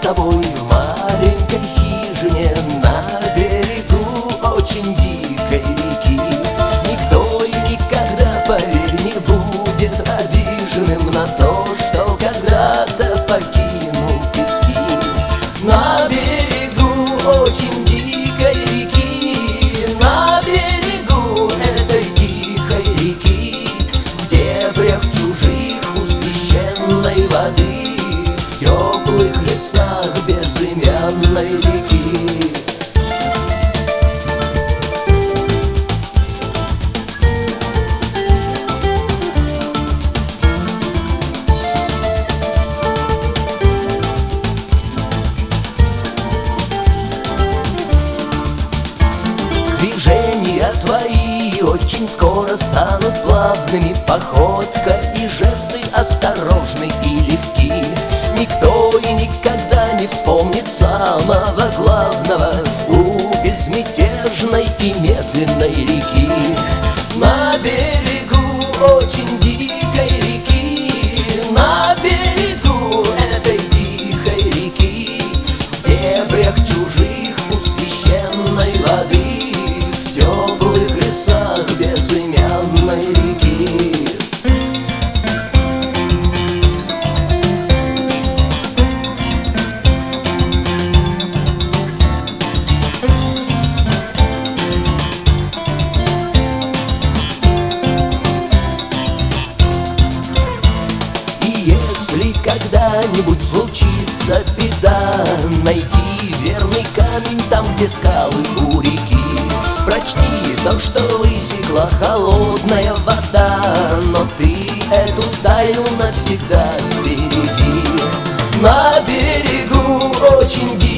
тобой в маленькой хижине на берегу очень дикой реки. Никто и никогда, поверь, не будет обиженным на то, что когда-то покинул пески. На берегу очень дикой реки, на берегу этой тихой реки, в дебрях чужих у священной воды, в теплых лесах безымянной реки. Движения твои очень скоро станут плавными, походка и жесты осторожны и легки. Никто и никогда не вспомнит самого главного у безмятежной и медленной реки. На берегу очень дикой реки, на берегу этой тихой реки, в дебрях чужих у священной воды, в теплых лесах безымянной реки. Если когда-нибудь случится беда, найди верный камень там, где скалы у реки. Прочти то, что высекла холодная вода, но ты эту тайну навсегда сбереги. На берегу очень